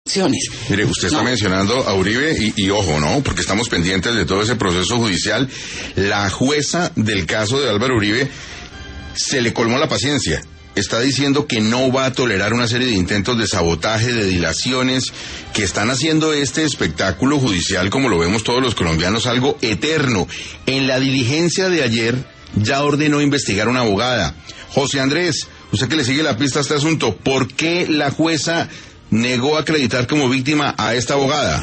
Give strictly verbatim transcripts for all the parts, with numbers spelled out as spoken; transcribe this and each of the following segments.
Mire, usted está no. mencionando a Uribe y, y ojo, ¿no? Porque estamos pendientes de todo ese proceso judicial. La jueza del caso de Álvaro Uribe se le colmó la paciencia. Está diciendo que no va a tolerar una serie de intentos de sabotaje, de dilaciones, que están haciendo este espectáculo judicial, como lo vemos todos los colombianos, algo eterno. En la diligencia de ayer ya ordenó investigar a una abogada. José Andrés, usted que le sigue la pista a este asunto, ¿por qué la jueza negó acreditar como víctima a esta abogada?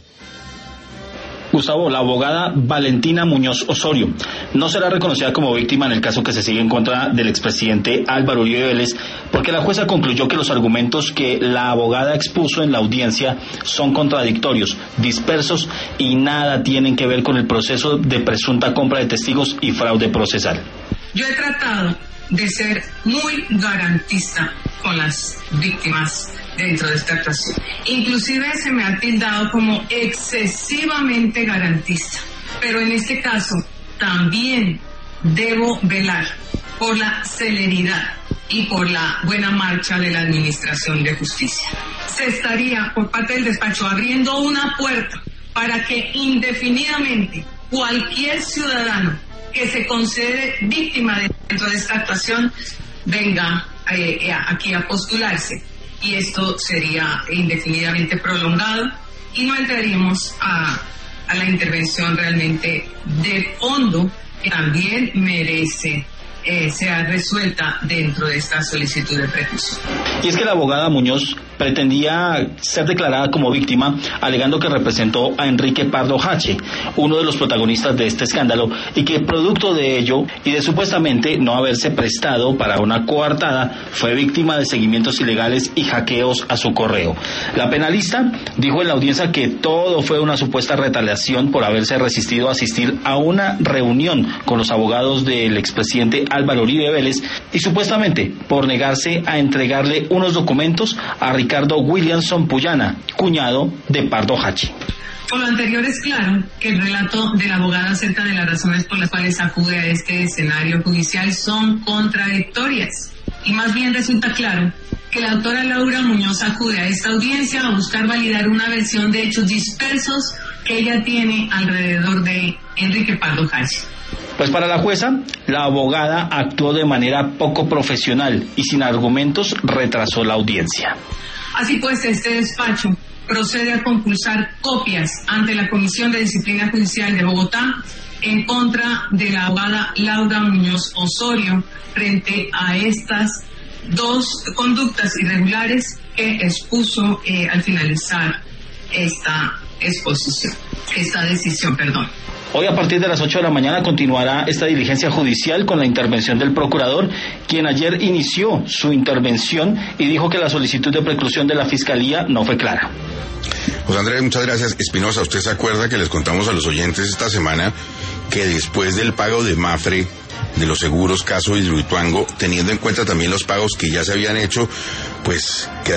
Gustavo, la abogada Valentina Muñoz Osorio no será reconocida como víctima en el caso que se sigue en contra del expresidente Álvaro Uribe Vélez, porque la jueza concluyó que los argumentos que la abogada expuso en la audiencia son contradictorios, dispersos y nada tienen que ver con el proceso de presunta compra de testigos y fraude procesal. Yo he tratado de ser muy garantista con las víctimas dentro de esta actuación. Inclusive se me ha tildado como excesivamente garantista. Pero en este caso también debo velar por la celeridad y por la buena marcha de la Administración de Justicia. Se estaría por parte del despacho abriendo una puerta para que indefinidamente cualquier ciudadano que se concede víctima dentro de esta actuación venga eh, aquí a postularse, y esto sería indefinidamente prolongado y no entraríamos a, a la intervención realmente de fondo que también merece eh, sea resuelta dentro de esta solicitud de recurso. Y es que la abogada Muñoz pretendía ser declarada como víctima, alegando que representó a Enrique Pardo Hache, uno de los protagonistas de este escándalo, y que producto de ello y de supuestamente no haberse prestado para una coartada, fue víctima de seguimientos ilegales y hackeos a su correo. La penalista dijo en la audiencia que todo fue una supuesta retaliación por haberse resistido a asistir a una reunión con los abogados del expresidente Álvaro Uribe Vélez y supuestamente por negarse a entregarle unos documentos a Ricardo Williamson Puyana, cuñado de Pardo Hache. Por lo anterior es claro que el relato de la abogada acerca de las razones por las cuales acude a este escenario judicial son contradictorias. Y más bien resulta claro que la doctora Laura Muñoz acude a esta audiencia a buscar validar una versión de hechos dispersos que ella tiene alrededor de Enrique Pardo Hache. Pues para la jueza, la abogada actuó de manera poco profesional y sin argumentos retrasó la audiencia. Así pues, este despacho procede a compulsar copias ante la Comisión de Disciplina Judicial de Bogotá en contra de la abogada Laura Muñoz Osorio frente a estas dos conductas irregulares que expuso eh, al finalizar esta exposición, esta decisión, perdón. Hoy a partir de las ocho de la mañana continuará esta diligencia judicial con la intervención del procurador, quien ayer inició su intervención y dijo que la solicitud de preclusión de la Fiscalía no fue clara. José Andrés, muchas gracias. Espinosa, ¿usted se acuerda que les contamos a los oyentes esta semana que después del pago de Mapfre, de los seguros Caso Hidroituango, teniendo en cuenta también los pagos que ya se habían hecho, pues que